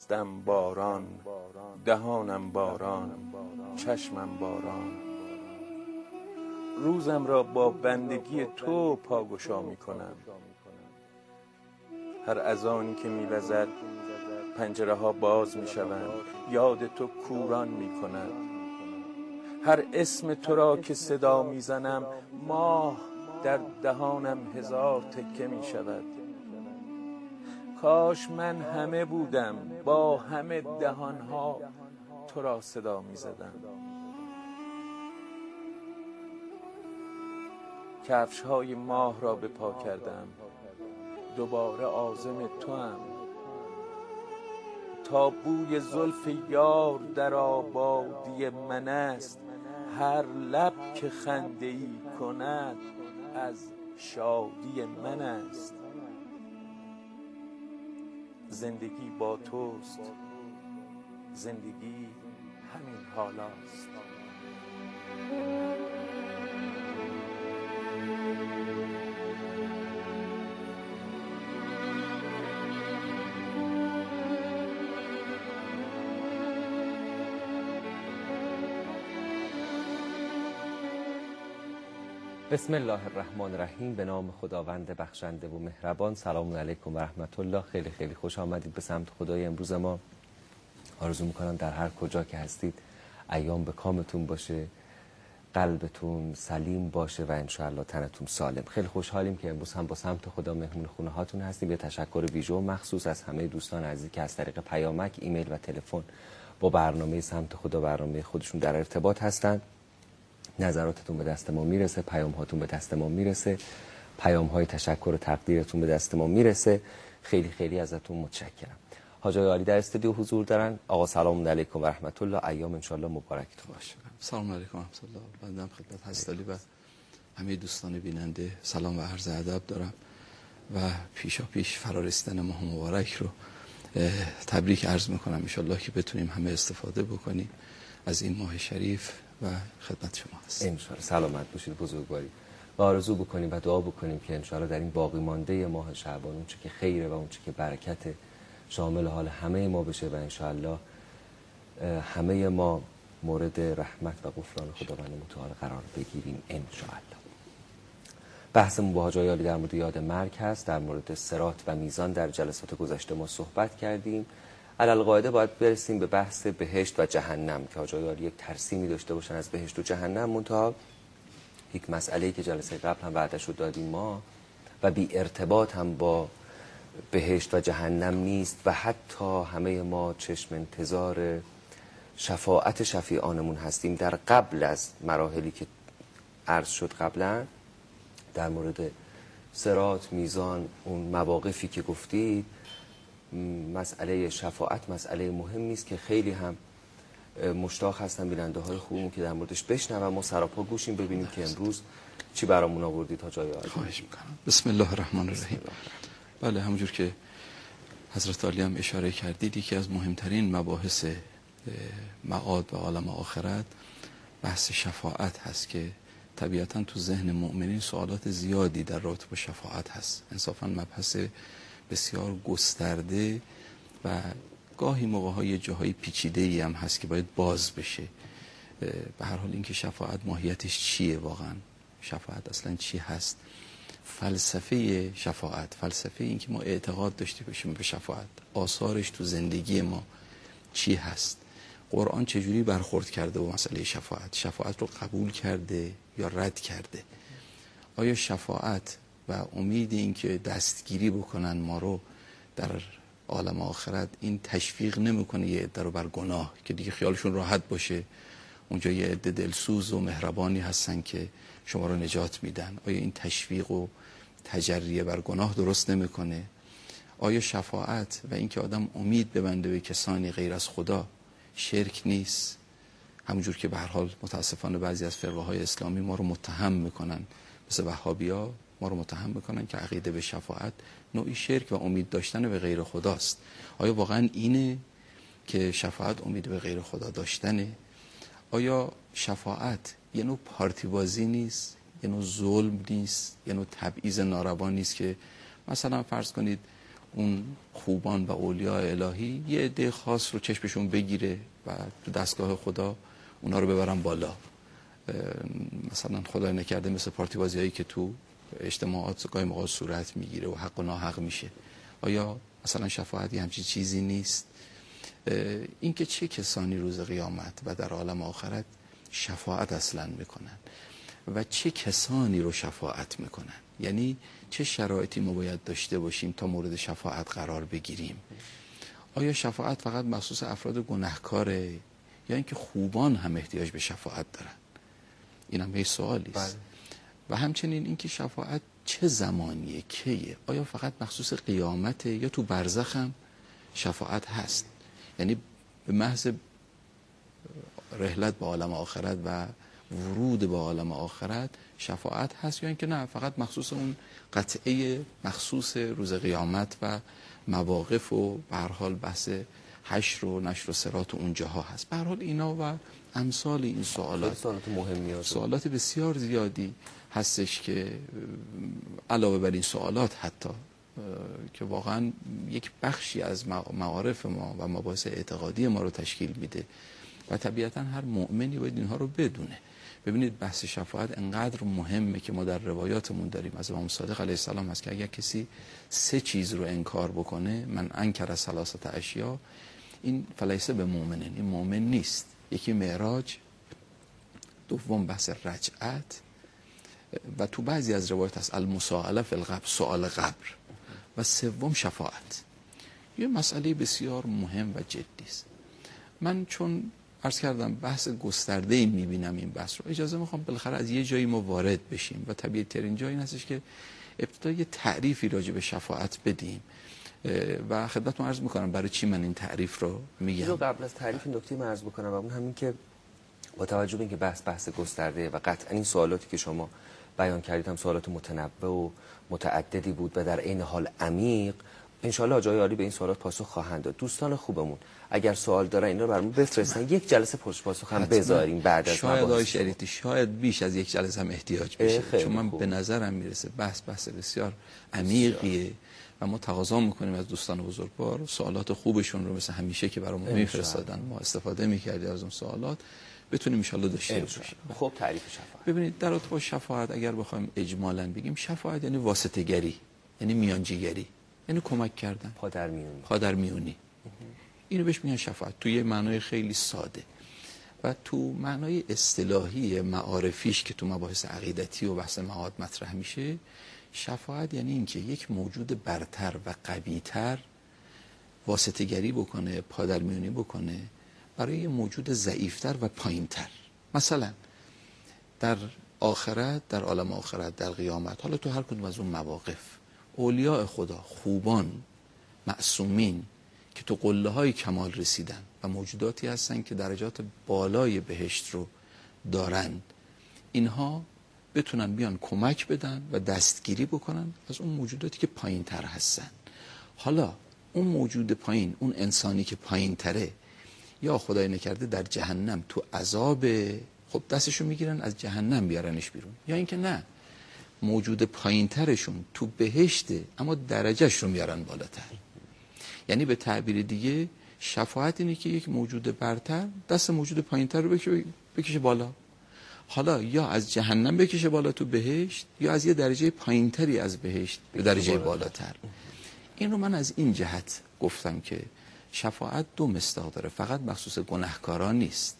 دستم باران، دهانم باران، چشمم باران. روزم را با بندگی تو پاگشا می کنم. هر اذانی که می وزد پنجره ها باز می شوند، یاد تو کوران می کند. هر اسم تو را که صدا می زنم، ماه در دهانم هزار تکه می شود. کاش من همه بودم، با همه دهانها تو را صدا می زدم. کفش های ماه را به پا کردم، دوباره عازم توام. تا بوی زلف یار در آبادی من است، هر لب که خنده ای کند از شادی من است. زندگی با توست، زندگی همین حالاست. بسم الله الرحمن الرحیم. به نام خداوند بخشنده و مهربان. سلام علیکم و رحمت الله. خیلی خیلی خوش آمدید به سمت خدای امروز ما. آرزو میکنم در هر کجا که هستید ایام به کامتون باشه، قلبتون سلیم باشه و انشاءالله تنتون سالم. خیلی خوشحالیم که امروز هم با سمت خدا مهمون خونه هاتون هستیم. یه تشکر ویژه و مخصوص از همه دوستان عزیزی که از طریق پیامک، ایمیل و تلفن با برنامه سمت خدا، برنامه خودشون در ارتباط هستن. نظراتتون به دست ما میرسه، پیام هاتون به دست ما میرسه، پیام های تشکر و تقدیرتون به دست ما میرسه. خیلی خیلی ازتون متشکرم. حاج عالی در استودیو حضور دارن. آقا سلام علیکم و رحمت الله. ایام انشالله مبارکتون باشه. سلام علیکم و رحمت الله. بنده خدمت حضرت و همه دوستان بیننده سلام و عرض ادب دارم و پیشا پیش فرارسیدن ماه مبارک رو تبریک عرض میکنم. انشالله که بتونیم همه استفاده بکنیم از این ماه شریف و خدمت شما هستم. انشالله سلامت باشید بزرگواری. و آرزو بکنیم و دعا بکنیم که انشالله در این باقی مانده ماه شعبان اون چه که خیره و اون چه که برکت شامل حال همه ما بشه و انشالله همه ما مورد رحمت و غفران خداوند متعال قرار بگیریم انشالله. بحثمون با حاج عالی در مورد یاد مرگ هست. در مورد صراط و میزان در جلسات گذشته ما صحبت کردیم. علالقاعده باید برسیم به بحث بهشت و جهنم که حاج عالی یک ترسیمی داشته باشن از بهشت و جهنم. منتها یک مسئله‌ای که جلسه قبل هم وعده‌اش رو دادیم ما و بی ارتباط هم با بهشت و جهنم نیست و حتی همه ما چشم انتظار شفاعت شفیعانمون هستیم در قبل از مراحلی که عرض شد قبلا در مورد صراط، میزان، اون مواقفی که گفتید. مسئله شفاعت مسئله مهمی است که خیلی هم مشتاق هستن بیننده های خوبمون که در موردش بشنویم. ما سراپا گوشیم ببینیم که امروز چی برامون آوردید تا جای عالی. خواهش میکنم. بسم الله الرحمن الرحیم. بله، همونجور که حضرت عالی هم اشاره کردید یکی از مهمترین مباحث معاد و عالم آخرت بحث شفاعت هست که طبیعتا تو ذهن مؤمنین سوالات زیادی در رابطه با شفاعت هست. انصافا مبحث بسیار گسترده و گاهی موقع‌های جاهای پیچیده‌ای هم هست که باید باز بشه. به هر حال اینکه شفاعت ماهیتش چیه، واقعا شفاعت اصلا چی هست، فلسفه شفاعت، فلسفه این که ما اعتقاد داشته باشیم به شفاعت، آثارش تو زندگی ما چی هست، قرآن چجوری برخورد کرده با مسئله شفاعت، شفاعت رو قبول کرده یا رد کرده، آیا شفاعت و امید این که دستگیری بکنن ما رو در عالم آخرت این تشویق نمیکنه یه عده رو بر گناه که دیگه خیالشون راحت باشه اونجا یه عده دلسوز و مهربانی هستن که شما رو نجات میدن؟ آیا این تشویق و تجریه بر گناه درست نمیکنه؟ آیا شفاعت و اینکه آدم امید ببنده به کسانی غیر از خدا شرک نیست؟ همونجور که به هر حال متاسفانه بعضی از فرقه‌های اسلامی ما رو متهم میکنن، مثل وهابی‌ها ما رو متهم میکنن که عقیده به شفاعت نوعی شرک و امید داشتن به غیر خداست. آیا واقعا اینه که شفاعت امید به غیر خدا داشتنه؟ آیا شفاعت یه نوع پارتی بازی نیست، یه نوع ظلم نیست، یه نوع تبعیض ناروا نیست که مثلا فرض کنید اون خوبان و اولیاء الهی یه عده خاص رو چشمشون بگیره و تو دستگاه خدا اونا رو ببرن بالا. مثلا خدای نکرده مثل پارتی بازی هایی که تو اجتماعات گاهی موقع صورت میگیره و حق و ناحق میشه. آیا مثلا شفاعتی همچین چیزی نیست؟ اینکه چه کسانی روز قیامت و در عالم آخرت شفاعت اصلا میکنن و چه کسانی رو شفاعت میکنن، یعنی چه شرایطی ما باید داشته باشیم تا مورد شفاعت قرار بگیریم. آیا شفاعت فقط مخصوص افراد گناهکاره یا اینکه خوبان هم احتیاج به شفاعت دارن؟ این هم یه سوالی است. و همچنین اینکه شفاعت چه زمانیه، کیه؟ آیا فقط مخصوص قیامته یا تو برزخ هم شفاعت هست؟ یعنی به محض رحلت به عالم آخرت و ورود به عالم آخرت شفاعت هست یا اینکه نه فقط مخصوص اون قطعه مخصوص روز قیامت و مواقف و به هر حال بحث حشر و نشر و صراط اونجاها هست؟ به هر حال اینا و امثال این سوالات مهمی، سوالات بسیار زیادی هستش که علاوه بر این سوالات حتی که واقعا یک بخشی از معارف ما و مباحث اعتقادی ما رو تشکیل میده و طبیعتا هر مؤمنی باید اینها رو بدونه. ببینید بحث شفاعت انقدر مهمه که ما در روایاتمون داریم از امام صادق علیه السلام هست که اگر کسی 3 چیز رو انکار بکنه، من انکر ثلاثه اشیاء، این فلیسه به مؤمنین، این مؤمن نیست. یکی معراج، دوم بحث رجعت و تو بعضی از روایات هست المساءله فی القبر، سوال قبر، و سوم شفاعت. یه مسئله بسیار مهم و جدی است. من چون عرض کردم بحث گسترده‌ای می‌بینم این بحث رو، اجازه میخوام بالاخره از یه جایی ما وارد بشیم و طبیعی ترین جایی این هستش که ابتدا یه تعریفی راجع به شفاعت بدیم و خدمتتون عرض میکنم برای چی من این تعریف رو میگم. قبل از تعریف این نکته من عرض بکنم و اون همین که با توجه به اینکه بحث گسترده و قطعا این سوالاتی که شما بیان کردید هم سوالات متنوع و متعددی بود و در عین حال عمیق، انشالله جای عالی به این سوالات پاسخ خواهند داد. دوستان خوبمون اگر سوال دارن اینا رو برامون بفرستن، یک جلسه پشت پاسخ هم بذاریم بعد از شاید آقای شریعتی شاید بیش از یک جلسه هم احتیاج بشه، چون من به نظرم میرسه بحث بسیار عمیقیه و ما تقاضا میکنیم از دوستان بزرگوار سوالات خوبشون رو مثل همیشه که برامون میفرستادن ما استفاده میکردیم از اون سوالات بتونیم ان شاءالله داشته باشیم. خب تعریف شفاعت. ببینید در رابطه با شفاعت اگر بخوایم اجمالاً بگیم، شفاعت یعنی واسطه گری، یعنی میانجیگری، یعنی کمک کردن، پادرمیونی. اینو بهش میگن شفاعت توی معنای خیلی ساده. و تو معنای اصطلاحی معارفیش که تو مباحث عقیدتی و بحث معاد مطرح میشه، شفاعت یعنی اینکه یک موجود برتر و قوی‌تر واسطه گری بکنه، پادرمیونی بکنه برای یه موجود ضعیفتر و پایینتر. مثلا در آخرت، در عالم آخرت، در قیامت، حالا تو هر کدوم از اون مواقف، اولیاء خدا، خوبان، معصومین که تو قله های کمال رسیدن و موجوداتی هستن که درجات بالای بهشت رو دارن، اینها بتونن بیان کمک بدن و دستگیری بکنن از اون موجوداتی که پایین تر هستن. حالا اون موجود پایین، اون انسانی که پایین تره، یا خدای نکرده در جهنم تو عذاب، خب دستشو میگیرن از جهنم بیارنش بیرون، یا اینکه نه موجود پایین ترشون تو بهشته اما درجهش رو میارن بالاتر. یعنی به تعبیر دیگه شفاعت اینه که یک موجود برتر دست موجود پایین تر رو بکشه بالا، حالا یا از جهنم بکشه بالا تو بهشت، یا از یه درجه پایین تری از بهشت به درجه بالاتر. این رو من از این جهت گفتم که شفاعت 2 مصداق داره، فقط مخصوص گناهکاران نیست.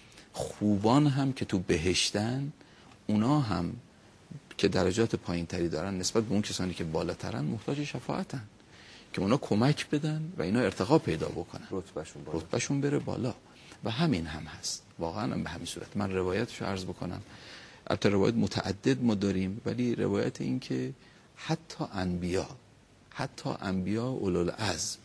خوبان هم که تو بهشتن، اونا هم که درجات پایین تری دارن نسبت به اون کسانی که بالاترن، محتاج شفاعتن که اونا کمک بدن و اینا ارتقا پیدا بکنن، رتبهشون بره بالا. و همین هم هست، واقعا هم به همین صورت. من روایتشو عرض بکنم، البته روایت متعدد ما داریم، ولی روایت این که حتی انبیا اولوالعزم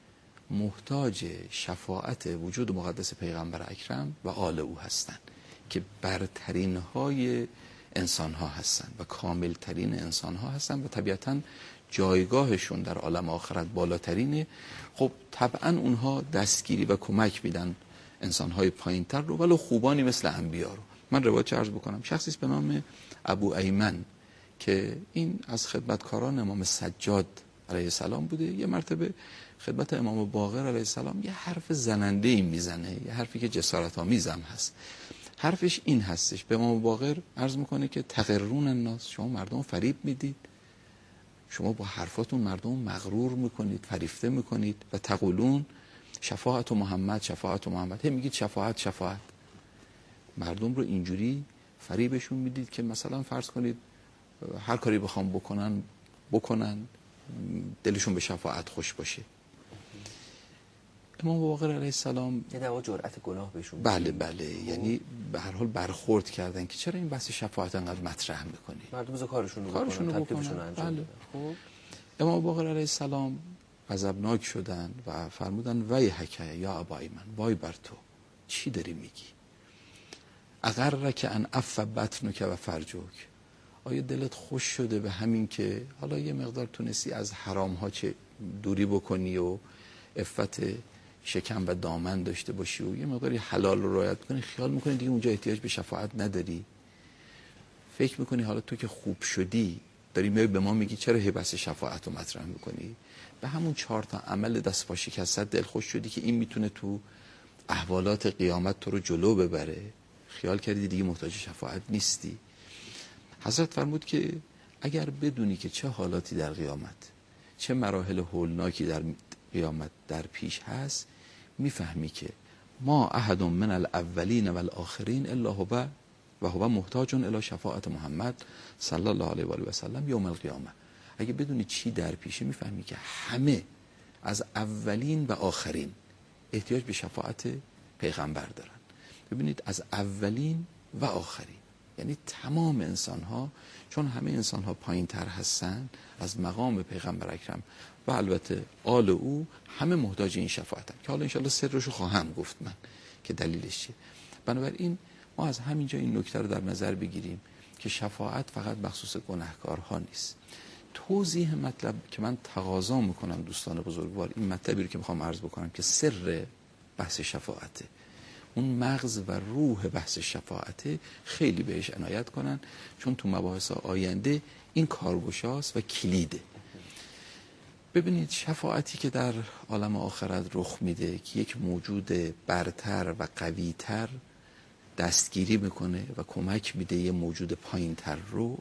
محتاج شفاعت وجود مقدس پیغمبر اکرم و آل او هستند که برترین های انسان ها هستند و کامل ترین انسان ها هستند و طبیعتاً جایگاهشون در عالم آخرت بالاترینه. خب طبعا اونها دستگیری و کمک میدن انسانهای پایین تر رو، ولو خوبانی مثل انبیا رو. من روایت عرض بکنم، شخصی به نام ابو ایمن که این از خدمتکاران امام سجاد علیه السلام بوده. یه مرتبه خدمت امام باقر علیه السلام یه حرف زننده‌ای میزنه، یه حرفی که جسارت‌آمیز هم هست. حرفش این هستش، به امام باقر عرض میکنه که تغرون الناس، شما مردم فریب میدید، شما با حرفاتون مردم مغرور میکنید، فریفته میکنید. و تقولون شفاعت محمد، شفاعت محمد، میگید شفاعت شفاعت. مردم رو اینجوری فریبشون میدید که مثلا فرض کنید هر کاری بخوام بکنن دلشون به شفاعت خوش باشه. امام باقر علیه السلام یه دوا جرأت گناه بهشون. بله یعنی به هر حال برخورد کردن که چرا این بحث شفاعت انقدر مطرح میکنی، مردم بذار کارشون رو بکنن، انجام بله. بدن. خب امام باقر علیه السلام غضبناک شدن و فرمودن ویحک یا ابا ایمن، وای بر تو، چی داری میگی؟ اغرک ان عف بطنک و فرجک، آیا دلت خوش شده به همین که حالا یه مقدار تونستی از حرام ها چه دوری بکنی و عفت شکم و دامن داشته باشی و یه مقداری حلال رو رعایت کنی، خیال میکنی دیگه اونجا احتیاج به شفاعت نداری؟ فکر میکنی حالا تو که خوب شدی داری به ما میگی چرا بحث شفاعت رو مطرح میکنی؟ به همون 4 تا عمل دست پا شکست دل خوش شدی که این میتونه تو احوالات قیامت تو رو جلو ببره، خیال کردی دیگه محتاج شفاعت نیستی. حضرت فرمود که اگر بدونی که چه حالاتی در قیامت، چه مراحل هولناکی در قیامت در پیش هست، میفهمی که ما احد من الاولین و الاخرین الا هو و هو محتاج الی شفاعت محمد صلی الله علیه و آله و سلم یوم القیامه. اگه بدونی چی در پیشه میفهمی که همه از اولین و آخرین احتیاج به شفاعت پیغمبر دارن. ببینید از اولین و آخرین یعنی تمام انسان ها، چون همه انسان ها پایین تر هستن از مقام پیغمبر اکرم و البته آل او، همه محتاج این شفاعت هم که حالا انشاءالله سرشو خواهم گفت من که دلیلش چیه. بنابراین ما از همینجا این نکته رو در نظر بگیریم که شفاعت فقط مخصوص گناهکارها نیست. توضیح مطلب که من تقاضا میکنم دوستان بزرگوار، این مطلبی رو که میخوام عرض بکنم که سر بحث شفاعته، اون مغز و روح بحث شفاعته، خیلی بهش عنایت کنن، چون تو مباحث آینده این کارگشاست و کلیده. ببینید شفاعتی که در عالم آخرت رخ میده که یک موجود برتر و قویتر دستگیری میکنه و کمک میده یه موجود پایینتر رو،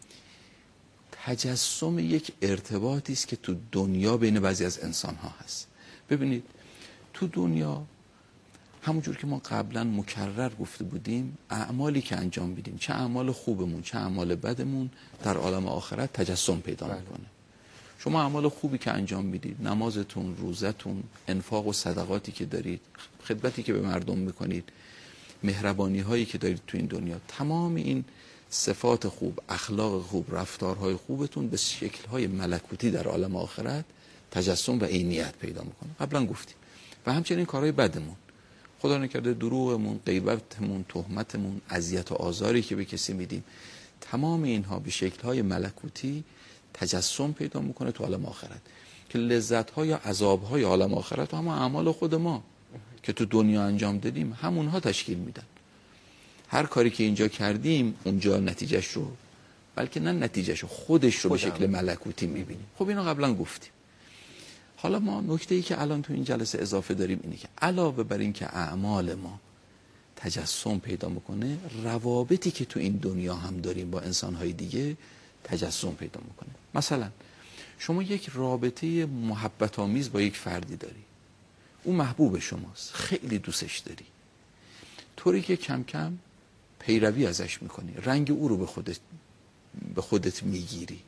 تجسم یک ارتباطی است که تو دنیا بین بعضی از انسان ها هست. ببینید تو دنیا همونجور که ما قبلا مکرر گفته بودیم، اعمالی که انجام میدیم، چه اعمال خوبمون چه اعمال بدمون، در عالم آخرت تجسم پیدا میکنه. شما اعمال خوبی که انجام میدید، نمازتون، روزتون، انفاق و صدقاتی که دارید، خدمتی که به مردم میکنید، مهربانی هایی که دارید تو این دنیا، تمام این صفات خوب، اخلاق خوب، رفتارهای خوبتون به شکل‌های ملکوتی در عالم آخرت تجسم و عینیت پیدا میکنه. قبلا گفتیم. و همچنین کارهای بدمون، خدا نکرده دروغمون، غیبتمون، تهمتمون، اذیت و آزاری که به کسی میدیم، تمام اینها به شکل‌های ملکوتی تجسم پیدا میکنه تو عالم آخرت که لذت‌ها یا عذاب‌های عالم آخرت و هم اعمال خود ما که تو دنیا انجام دادیم همونها تشکیل میدن. هر کاری که اینجا کردیم اونجا نتیجهش رو، بلکه نه نتیجهش رو، خودش رو به شکل ملکوتی میبینیم. خب اینو قبلا گفتیم. حالا ما نکته‌ای که الان تو این جلسه اضافه داریم اینه که علاوه بر این که اعمال ما تجسم پیدا میکنه، روابطی که تو این دنیا هم داریم با انسان‌های دیگه تجسم پیدا میکنه. مثلا شما یک رابطه محبت آمیز با یک فردی داری، اون محبوب شماست، خیلی دوستش داری، طوری که کم کم پیروی ازش میکنی، رنگ او رو به خودت میگیری،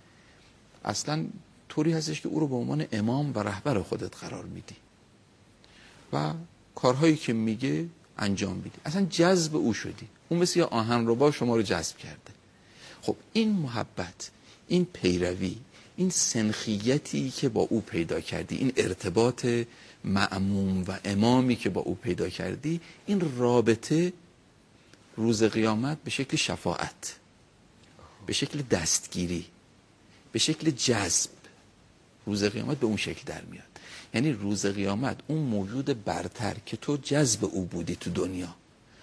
اصلا طوری هستش که او رو به عنوان امام و رهبر خودت قرار میدی و کارهایی که میگه انجام میدی، اصلا جذب او شدی، اون مثل یه آهنربا شما رو جذب کرده. خب این محبت، این پیروی، این سنخیتی که با او پیدا کردی، این ارتباط معموم و امامی که با او پیدا کردی، این رابطه روز قیامت به شکل شفاعت، به شکل دستگیری، به شکل جذب، روز قیامت به اون شکل در میاد. یعنی روز قیامت اون موجود برتر که تو جذب او بودی تو دنیا،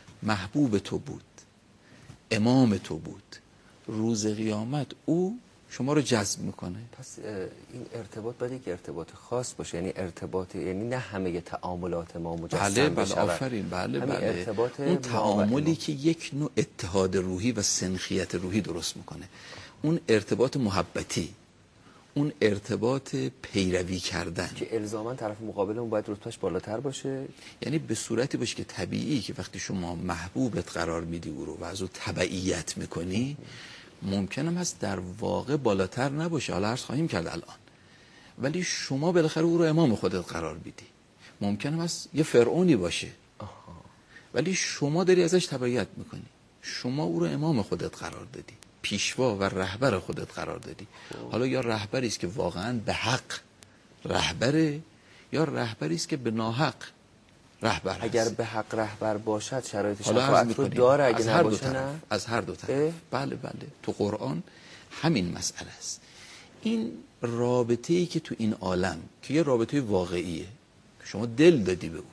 محبوب تو بود، امام تو بود، روز قیامت او شما رو جذب میکنه. پس این ارتباط باید یک ارتباط خاص باشه، یعنی ارتباط، یعنی نه همه تعاملات ما مجسم بشه. آفرین. بله ارتباط اون تعاملی که یک نوع اتحاد روحی و سنخیت روحی درست میکنه، اون ارتباط محبتی، اون ارتباط پیروی کردن که الزاما طرف مقابلمون باید رتبهش بالاتر باشه، یعنی به صورتی باشه که طبیعی که وقتی شما محبوبت قرار میدی او رو و از او تبعیت میکنی، ممکنم هست در واقع بالاتر نباشه، حالا عرض خواهیم کرد الان، ولی شما بالاخره او رو امام خودت قرار میدی. ممکنم هست یه فرعونی باشه ولی شما داری ازش تبعیت میکنی، شما او رو امام خودت قرار دادی، پیشوا و رهبر خودت قرار دادی. حالا یا رهبری است که واقعا به حق رهبره، یا رهبری است که به ناحق رهبر هست. اگر به حق رهبر باشد شرایط حالا شفاعت رو داره، اگه نباشه نه؟ از هر دو طرف. بله تو قرآن همین مسئله است. این رابطه‌ای که تو این عالم که یه رابطه واقعیه که شما دل دادی به او،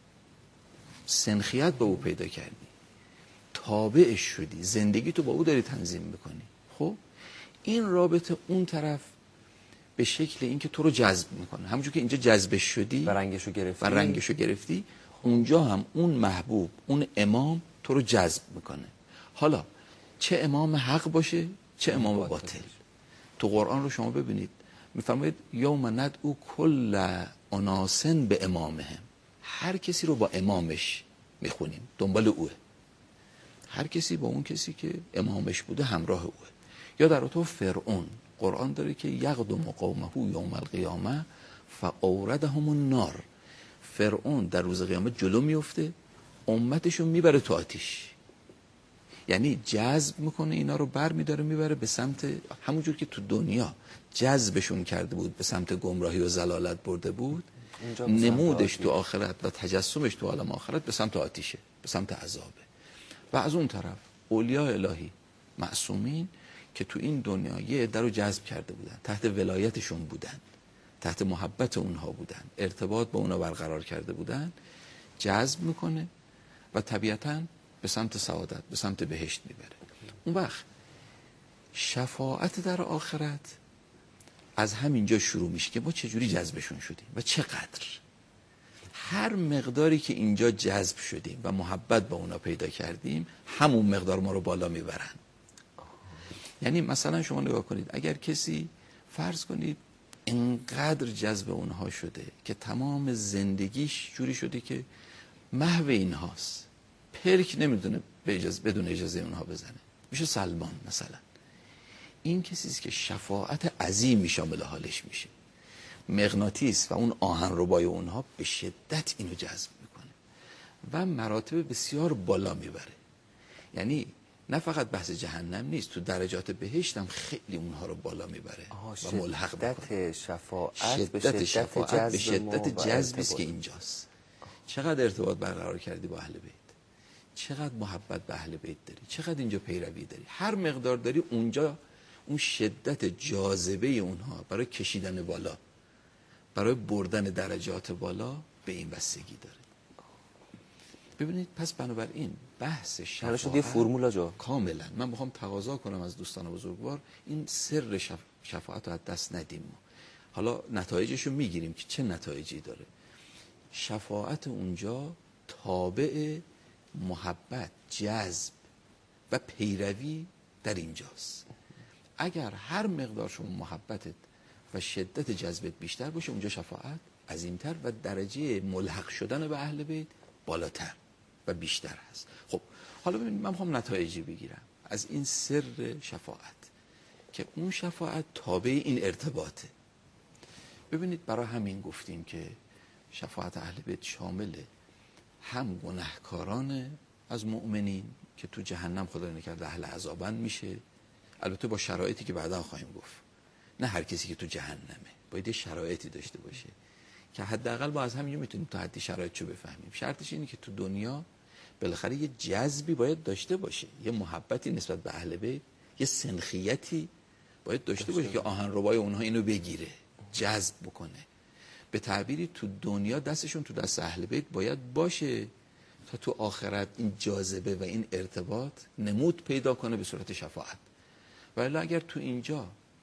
سنخیت به او پیدا کردی، تابعش شدی، زندگی تو با او داری تنظیم میکنی، خب این رابطه اون طرف به شکل این که تو رو جذب میکنه، همونجور که اینجا جذبش شدی و رنگشو گرفتی اونجا هم اون محبوب، اون امام تو رو جذب میکنه. حالا چه امام حق باشه چه امام باطل. تو قرآن رو شما ببینید میفرماید یوم ندعو کل اناس به امامهم، هر کسی رو با امامش میخونیم، دنبال اوه، هر کسی با اون کسی که امامش بوده همراه اوه. یا در تو فرعون قرآن داره که یقدم قومه یوم القیامه فاوردهم النار، فرعون در روز قیامت جلو میفته، امتشو میبره تو آتیش، یعنی جذب میکنه اینا رو، بر میداره میبره به سمت همونجور که تو دنیا جذبشون کرده بود به سمت گمراهی و ضلالت برده بود، نمودش تو آخرت و تجسمش تو عالم آخرت به سمت آتیشه، به سمت عذابه. و از اون طرف اولیاء الهی معصومین که تو این دنیا یه عده رو جذب کرده بودن، تحت ولایتشون بودن، تحت محبت اونها بودن، ارتباط با اونها برقرار کرده بودن، جذب میکنه و طبیعتاً به سمت سعادت، به سمت بهشت میبره. اون وقت شفاعت در آخرت از همینجا شروع میشه که ما چجوری جذبشون شدیم و چقدر. هر مقداری که اینجا جذب شدیم و محبت با اونا پیدا کردیم، همون مقدار ما رو بالا میبرن. یعنی مثلا شما نگاه کنید، اگر کسی فرض کنید اینقدر جذب اونها شده که تمام زندگیش جوری شده که محو اینهاست، پرک نمیدونه بدون اجازه اونها بزنه، میشه سلمان مثلا، این کسیست که شفاعت عظیمی شامل حالش میشه، مغناطیس و اون آهنربای اونها به شدت اینو جذب میکنه و مراتب بسیار بالا میبره. یعنی نه فقط بحث جهنم نیست، تو درجات بهشت هم خیلی اونها رو بالا میبره و ملحق میکنه. شدت شفاعت به شدت جذبیست که اینجاست. چقدر ارتباط برقرار کردی با اهل بیت، چقدر محبت به اهل بیت داری، چقدر اینجا پیروی داری، هر مقدار داری اونجا اون شدت جاذبه اونها برای کشیدن بالا، برای بردن درجات بالا به این بستگی داره. ببینید پس بنابراین بحث شفاعت یه فرمولا جا کاملا من میخوام تقاضا کنم از دوستان بزرگوار این سر شفاعت رو از دست ندیم. حالا نتایجش رو میگیریم که چه نتایجی داره. شفاعت اونجا تابع محبت، جذب و پیروی در اینجاست. اگر هر مقدار شما محبتت و شدت جذبت بیشتر باشه، اونجا شفاعت عظیمتر و درجه ملحق شدن به اهل بیت بالاتر و بیشتر هست. خب حالا ببینید من میخوام نتایجی بگیرم از این سر شفاعت که اون شفاعت تابع این ارتباطه. ببینید برای همین گفتیم که شفاعت اهل بیت شامله هم گناهکاران از مؤمنین که تو جهنم خدا نکرده اهل عذابن میشه، البته با شرایطی که بعدا خواهیم گفت. نه هر کسی که تو جهنمه، باید شرایطی داشته باشه که حداقل با از همینجا میتونیم تا حدی شرایطشو بفهمیم. شرطش اینه که تو دنیا بالاخره یه جذبی باید داشته باشه، یه محبتی نسبت به اهل بیت، یه سنخیتی باید داشته باشه که آهنربای اونها اینو بگیره، جذب بکنه. به تعبیری تو دنیا دستشون تو دست اهل بیت باید باشه تا تو آخرت این جاذبه و این ارتباط نمود پیدا کنه به صورت شفاعت. ولی اگر تو اینجا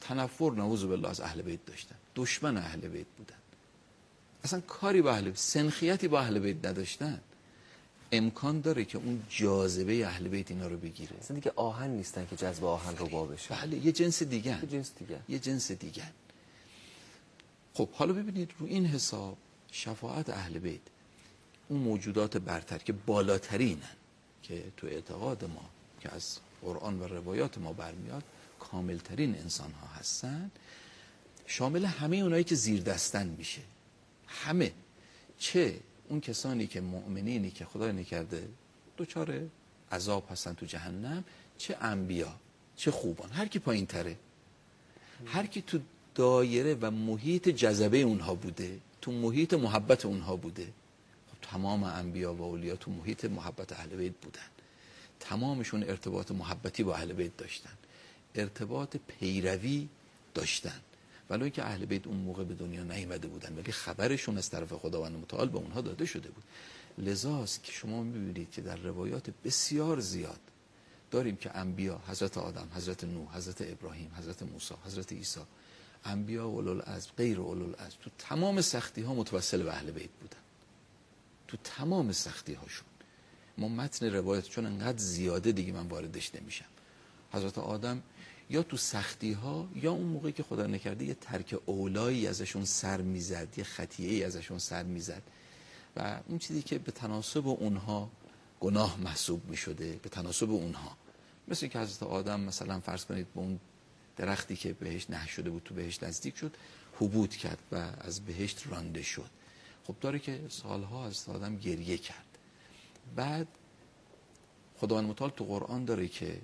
تنفر نعوذ بالله از اهل بیت داشتن، دشمن اهل بیت بودن، اصلا کاری با اهل بیت، سنخیتی با اهل بیت نداشتن. امکان داره که اون جاذبه اهل بیت اینا رو بگیره. اصلا دیگه آهن نیستن که جذب آهن رو با بشه. بله، یه جنس دیگه، یه جنس دیگه. خب حالا ببینید رو این حساب شفاعت اهل بیت، اون موجودات برتر که بالاترینن، که تو اعتقاد ما که از قرآن و روایات ما برمیاد کاملترین انسان ها هستن، شامل همه اونایی که زیر دستن میشه، همه، چه اون کسانی که مؤمنینی که خدای نکرده دوچار عذاب هستن تو جهنم، چه انبیا، چه خوبان، هر کی پایین تره، هر کی تو دایره و محیط جذبه اونها بوده، تو محیط محبت اونها بوده. خب تمام انبیا و اولیا تو محیط محبت اهل بیت بودن، تمامشون ارتباط محبتی با اهل بیت داشتن، ارتباط پیروی داشتن، ولی که اهل بیت اون موقع به دنیا نیامده بودن، ولی خبرشون از طرف خداوند متعال به اونها داده شده بود. لذاست که شما می‌بینید که در روایات بسیار زیاد داریم که انبیا، حضرت آدم، حضرت نوح، حضرت ابراهیم، حضرت موسی، حضرت عیسی، انبیا و اولوالعزم، غیر اولوالعزم، تو تمام سختی ها متوسل به اهل بیت بودن، تو تمام سختی هاشون. ما متن روایت چون انقدر زیاده دیگه من واردش نمیشم. حضرت آدم یا تو سختی ها یا اون موقعی که خدا نکرده یه ترک اولایی ازشون سر میزد، یه خطیئه‌ای ازشون سر میزد و اون چیزی که به تناسب اونها گناه محسوب میشده، به تناسب اونها، مثل که حضرت آدم مثلا فرض کنید به اون درختی که بهش نه شده بود تو بهش نزدیک شد، حبوط کرد و از بهشت رانده شد. خب داره که سالها حضرت آدم گریه کرد. بعد خداوند متعال تو قرآن داره که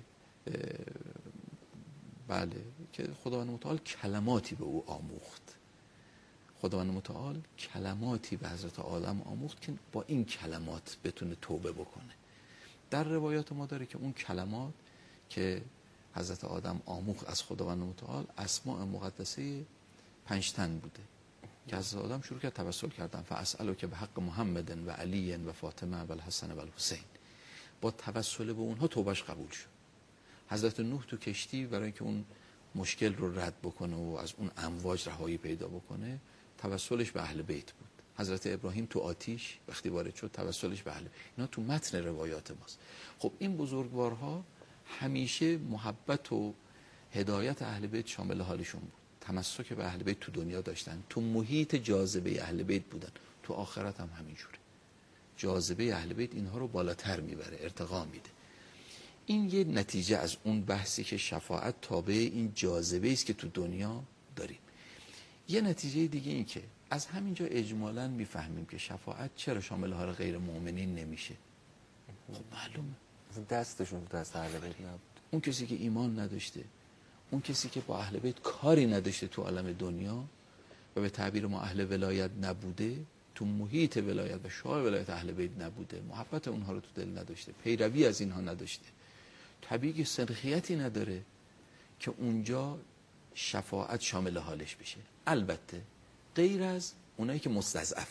بله، که خداوند متعال کلماتی به او آموخت، خداوند متعال کلماتی به حضرت آدم آموخت که با این کلمات بتونه توبه بکنه. در روایات ما داره که اون کلمات که حضرت آدم آموخت از خداوند متعال اسماء مقدسه 5 تن بوده که حضرت آدم شروع کرد توسل کردن، فاسألو که به حق محمد و علی و فاطمه و الحسن و الحسین، با توسل به اونها توبهش قبول شد. حضرت نوح تو کشتی برای اینکه اون مشکل رو رد بکنه و از اون امواج رهایی پیدا بکنه توسلش به اهل بیت بود. حضرت ابراهیم تو آتیش وقتی وارد شد توسلش به اهل بیت. اینا تو متن روایات ماست. خب این بزرگوارها همیشه محبت و هدایت اهل بیت شامل حالشون بود، تمسک به اهل بیت تو دنیا داشتن، تو محیط جاذبه اهل بیت بودن، تو آخرت هم همینجوره. جاذبه اهل بیت اینها رو بالاتر میبره، ارتقا میده. این یه نتیجه از اون بحثی که شفاعت تابع این جاذبه است که تو دنیا داریم. یه نتیجه دیگه این که از همینجا اجمالاً میفهمیم که شفاعت چرا شامل حال غیر مؤمنین نمیشه. خب معلومه دستشون دست اهل بیت نبود. اون کسی که ایمان نداشته، اون کسی که با اهل بیت کاری نداشته تو عالم دنیا و به تعبیر ما اهل ولایت نبوده، تو محیط ولایت و شاه ولایت اهل بیت نبوده، محبت اونها رو تو دل نداشته، پیروی از اینها نداشته، طبیعی سنخیتی نداره که اونجا شفاعت شامل حالش بشه. البته غیر از اونایی که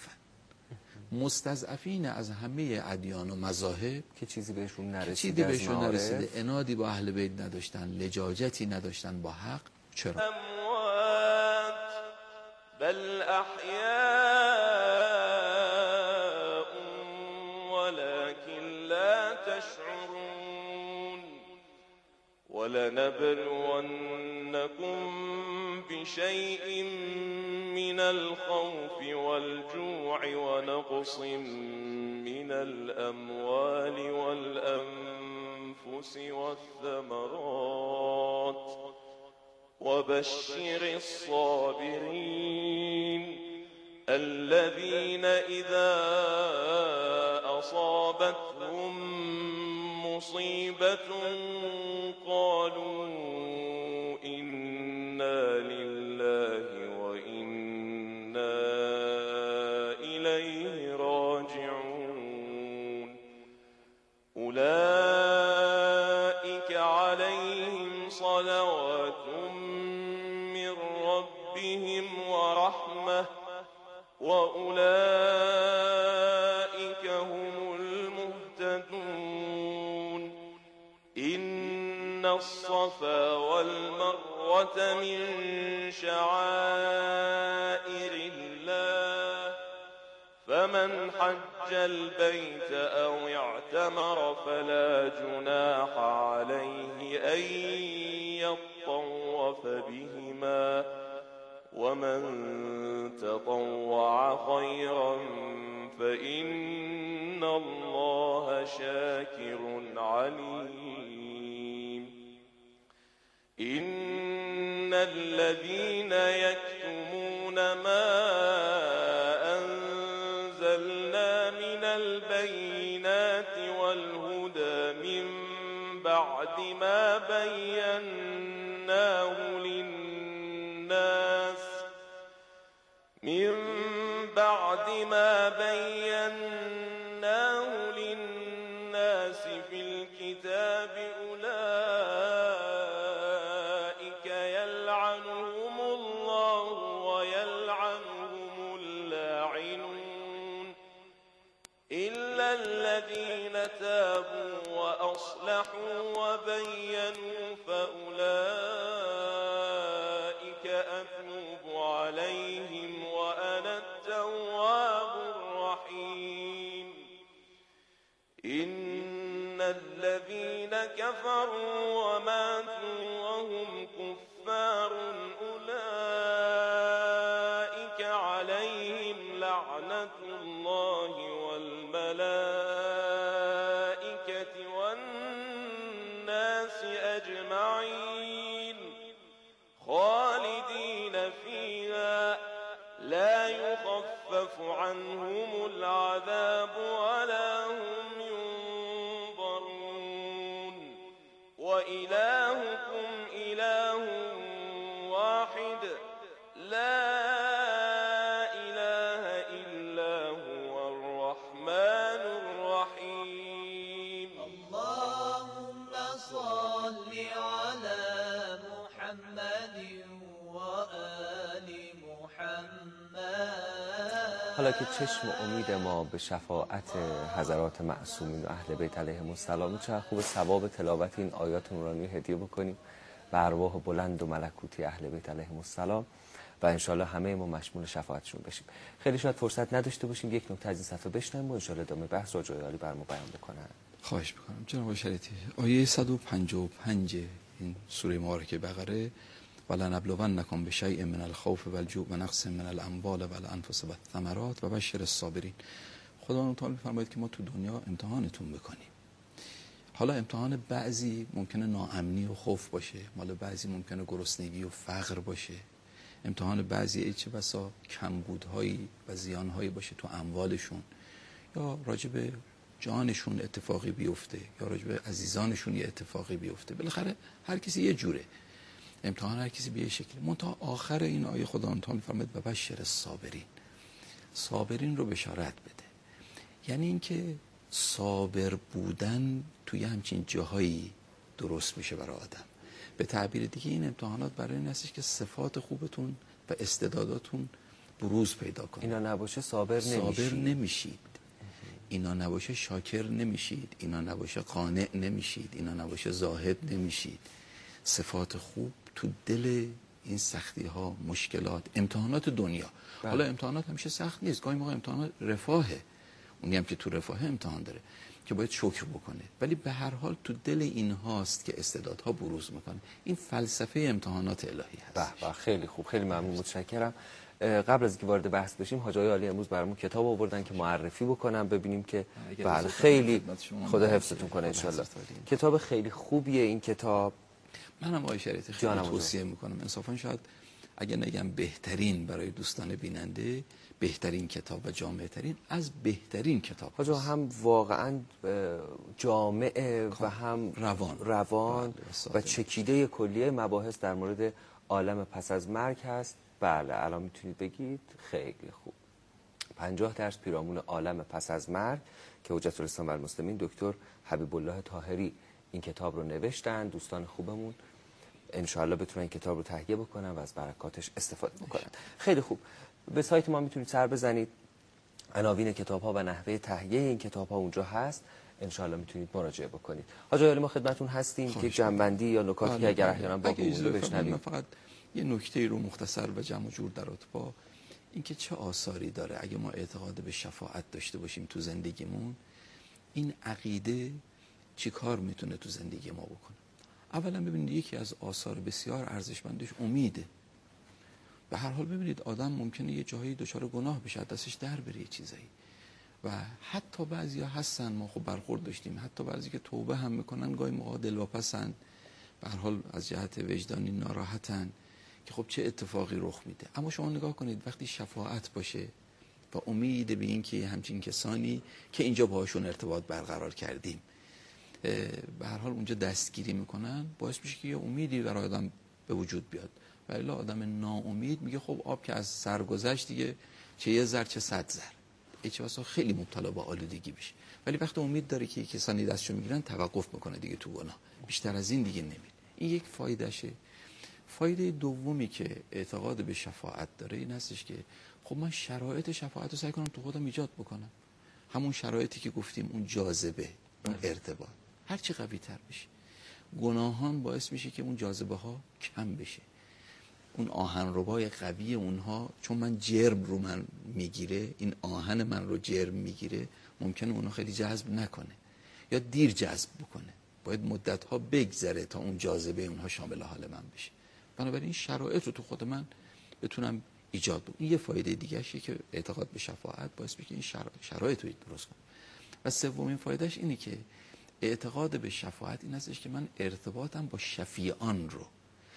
مستضعفین از همه ادیان و مذاهب که چیزی بهشون نرسیده، عنادی با اهل بیت نداشتن، لجاجتی نداشتن با حق. چرا؟ اموات بل احیاء ولكن لا تشعرون ولنبلونكم بشيء من الخوف والجوع ونقص من الأموال والأنفس والثمرات وبشر الصابرين الذين إذا أصابتهم مصيبة قالوا إنا لله وإنا إليه راجعون أولئك عليهم صلوات من ربهم ورحمة وأولئك هم المهتدون إن الصفا والمروة من شعائر الله فمن حج البيت أو اعتمر فلا جناح عليه أن يطوف بهما ومن تطوع خيرا فإن الله شاكر عليم إن الذين يكتمون ما أنزلنا من البينات والهدى من بعد ما بيناه للناس في الكتاب أولئك يلعنهم الله ويلعنهم اللاعنون إلا الذين تابوا وأصلحوا وبينوا فأولئك أتوب عليهم وأنا التواب الرحيم إن الذين كفروا وماتوا وهم كفار أولئك عليهم لعنة الله والملائكة والناس أجمعين خالدين فيها لا يخفف عنهم العذاب ولا هم ينظرون وإلهكم إله واحد لا إله إلا هو الرحمن الرحيم اللهم صل على محمد وآل محمد. حالا که چشم امید ما به شفاعت حضرات معصومین و اهل بیت علیهم السلام، چه خوب ثواب تلاوت این آیات نورانی هدیه بکنیم به ارواح بلند و ملکوتی اهل بیت علیهم السلام و انشالله همه ما مشمول شفاعتشون بشیم. خیلی شاید فرصت نداشته باشیم یک نکته از این صفحه بشنویم و انشالله ادامه بحث را جای عالی برام بیان بکنن. خواهش میکنم جناب شریعتی. آیه 155 این سوره مبارکه بقره ولنبلونکم بشیء من الخوف والجوع ونقص من الاموال والانفس والثمرات وبشر الصابرین. خداوند تعالی می‌فرماید که ما تو دنیا امتحانتون بکنیم. حالا امتحان بعضی ممکنه ناامنی و خوف باشه، مال بعضی ممکنه گرسنگی و فقر باشه، امتحان بعضی چه بسا کمبودهایی و زیانهایی باشه تو اموالشون، یا راجع به جانشون اتفاقی بیفته، یا راجع به عزیزانشون یه اتفاقی بیفته. بالاخره هر کسی یه جوره، امتحان هر کسی به یه شکلی. منتها آخر این آیه خداوند تعالی فرمود و بشر الصابرین، صابرین رو بشارت بده. یعنی اینکه صابر بودن توی همچین جاهایی درست میشه برای آدم. به تعبیر دیگه این امتحانات برای این هستش که صفات خوبتون و استعداداتون بروز پیدا کنه. اینا نباشه صابر نمیشید. اینا نباشه شاکر نمیشید. اینا نباشه قانع نمیشید. اینا نباشه زاهد نمیشید. صفات خوب تو دل این سختی ها، مشکلات، امتحانات دنیا. حالا امتحانات همیشه سخت نیست، گاهی موقع امتحانات رفاهه، اونی هم که تو رفاه امتحان داره که باید شکر بکنه، ولی به هر حال تو دل این هاست که استعدادها بروز میکنه. این فلسفه امتحانات الهی هست. به خیلی خوب، خیلی ممنون، متشکرم. قبل از اینکه وارد بحث بشیم حاج آقای عالی امروز برامون کتاب آوردن که معرفی بکنم ببینیم که بله خیلی خدا حفظتون کنه ان شاء الله. کتاب خیلی خوبیه این کتاب. منم آقای شریعتی خیلی توصیه میکنم. انصافا شاید اگه نگم بهترین برای دوستان بیننده، بهترین کتاب و جامع ترین از بهترین کتاب حاجا، هم واقعا جامع و هم روان و چکیده کلیه مباحث در مورد عالم پس از مرگ هست. بله الان میتونید بگید خیلی خوب. 50 درس پیرامون عالم پس از مرگ که حجت الاسلام و المسلمین دکتر حبیب الله طاهری این کتاب رو نوشتن. دوستان خوبمون انشاءالله بتونن این کتاب رو تهیه بکنن و از برکاتش استفاده بکنن. خیلی خوب. به سایت ما میتونید سر بزنید، عناوین کتاب ها و نحوه تهیه این کتاب ها اونجا هست. انشاءالله میتونید مراجعه بکنید. حاج عالی ما خدمتتون هستیم که جنبندی یا نکاتی که اگر احیانا باقی مونده بشنویم. من فقط یه نکته رو مختصر و جمع و جور در رابطه با اینکه چه آثاری داره اگه ما اعتقاد به شفاعت داشته باشیم تو زندگیمون، این عقیده چی کار میتونه تو زندگی ما بکنه. اولا ببینید یکی از آثار بسیار ارزشمندش امیده. به هر حال ببینید آدم ممکنه یه جایی دچار گناه بشه، دستش در بره چیزایی، و حتی بعضیا هستن ما خب برخورد داشتیم، حتی بعضی که توبه هم میکنن گاهی موقع دلواپسن، به هر حال از جهت وجدانی ناراحتن که خب چه اتفاقی رخ میده. اما شما نگاه کنید وقتی شفاعت باشه و امید به این که همچین کسانی که اینجا باهاشون ارتباط برقرار کردیم به هر حال اونجا دستگیری میکنن، باعث میشه که یه امیدی برای آدم به وجود بیاد. و الا آدم ناامید میگه خب آب که از سر گذشت دیگه چه یه ذره چه 100 ذره، چه واسه خیلی مبتلا به آلودگی بشه. ولی وقتی امید داره که کسانی دستشو میگیرن توقف میکنه دیگه تو گناه، بیشتر از این دیگه نمیره. این یک فایدهشه. فایده دومی که اعتقاد به شفاعت داره این هستش که خب من شرایط شفاعت رو سعی کنم تو خودم ایجاد بکنم. همون شرایطی که گفتیم، اون جاذبه، اون ارتباط هر چی قوی تر بشه، گناهان باعث میشه که اون جاذبه ها کم بشه. اون آهنربای قوی اونها، چون من جرم رو من میگیره، این آهن من رو جرم میگیره، ممکنه اونها خیلی جذب نکنه یا دیر جذب بکنه. باید مدت ها بگذره تا اون جاذبه اونها شامل حال من بشه. بنابراین شرایط رو تو خود من بتونم ایجاد بکنم. این یه فایده دیگه شیه که اعتقاد به شفاعت باعث میشه این شرایط رو درست کنم. و سومین فایدهش اینه که اعتقاد به شفاعت این هستش که من ارتباطم با شفیعان رو،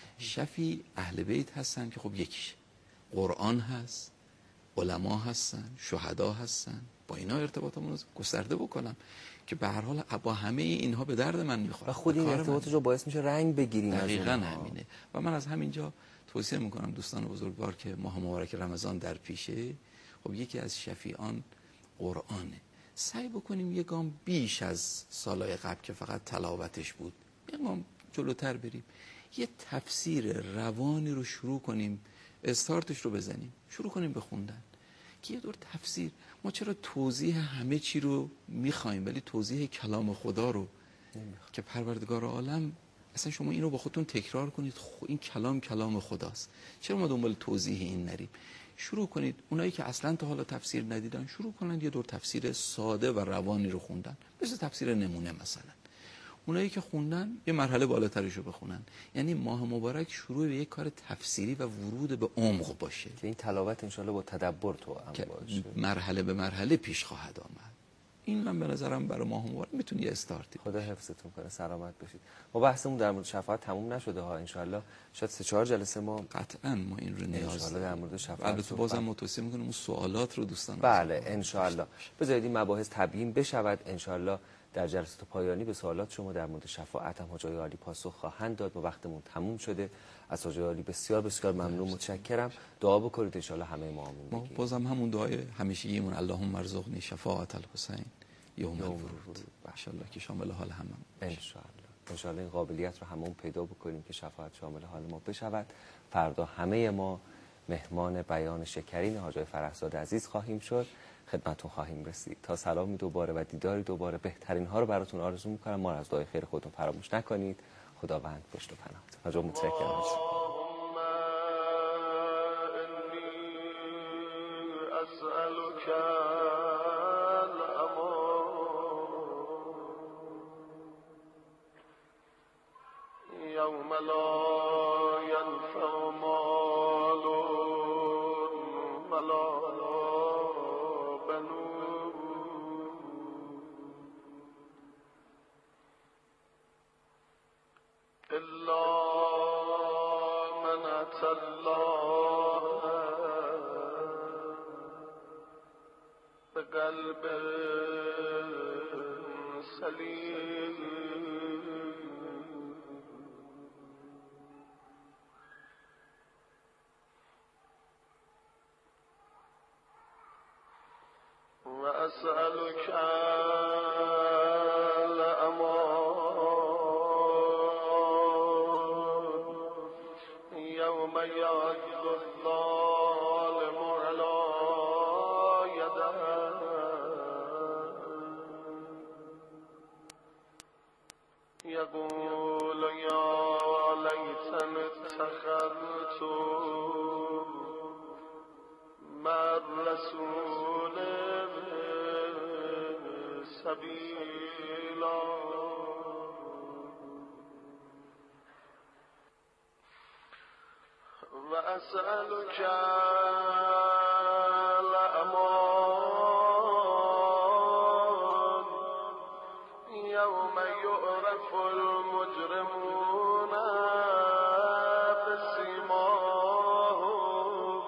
شفیع اهل بیت هستن که خب یکیشه، قرآن هست، علما هستن، شهدا هستن، با اینا ارتباطمون رو گسترده بکنم که به هر حال با همه اینها به درد من میخوره و خود این ارتباطش رو باعث میشه رنگ بگیریم. دقیقاً همینه. و من از همینجا توصیه میکنم دوستان بزرگوار که ماه مبارک رمضان در پیشه، خب یکی از شفیعان قرآنه، سعی بکنیم یه گام بیش از سالهای قبل که فقط تلاوتش بود، یه گام جلوتر بریم، یه تفسیر روانی رو شروع کنیم، استارتش رو بزنیم، شروع کنیم به خوندن که یه دور تفسیر. ما چرا توضیح همه چی رو میخوایم ولی توضیح کلام خدا رو که پروردگار عالم، اصلا شما این رو با خودتون تکرار کنید، این کلام خداست، چرا ما دنبال توضیح این نریم؟ شروع کنید. اونایی که اصلا تا حالا تفسیر ندیدن شروع کنن یه دور تفسیر ساده و روانی رو خوندن، مثل تفسیر نمونه مثلا. اونایی که خوندن یه مرحله بالاترش رو بخونن. یعنی ماه مبارک شروع به یک کار تفسیری و ورود به عمق باشه که این تلاوت انشالله با تدبر تو هم باشه، مرحله به مرحله پیش خواهد آمد. این من به نظرم برای ماه مبارک میتونه یه استارتی. خدا حفظتون کنه، سلامت باشید. ما بحثمون در مورد شفاعت تموم نشده ها، انشالله شاید 3-4 جلسه ما قطعا ما این رو نیاز داریم در مورد شفاعت. البته بازم متوصیه میکنم اون سوالات رو دوستان بله انشالله بذارید این مباحث تبیین بشود. انشالله در جلسات پایانی به سوالات شما در مورد شفاعت هم حاج عالی پاسخ خواهند داد. ما وقتمون تموم شده. از حاج عالی بسیار بسیار ممنون، متشکرم. دعا بکنید انشالله همه ما آمین بگیم. ما بازم همون دعای همیشگیمون اللهم ارزقنی شفاعت الحسین یوم الورود، انشالله که شامل حال همه انشالله این قابلیت رو همون پیدا بکنیم که شفاعت شامل حال ما بشود. فردا همه ما مهمان بیان شکرین حاج فرحزاد عزیز خواهیم شد، خدمتتون خواهیم رسید. تا سلامی دوباره و دیداری دوباره بهترین ها رو براتون آرزو میکنم. ما از دعای خیر خودتون فراموش نکنید. خداوند پشت و پناهتون. حاج متشکرم. يوم لا ينفع مال ولا بنون إلا من أتى الله بقلب سليم. وأسألك الأمان يوم يعض الظالم على يديه يقول يا ليتني اتخذت مع الرسول سبيلا وأسألك الأمان يوم يعرف المجرمون بسيماهم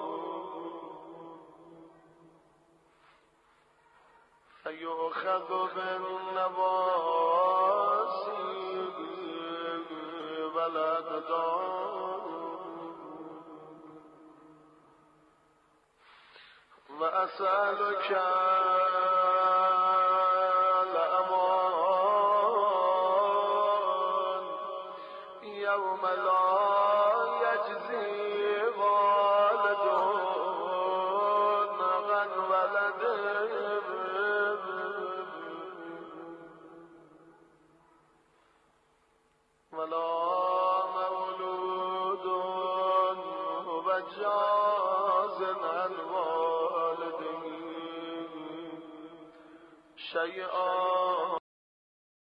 فيؤخذ بالنواصي والأقدام وأسألك الأمان يوم لا يجزي والد عن ولده ولا مولود هو جاز عن والده شيئا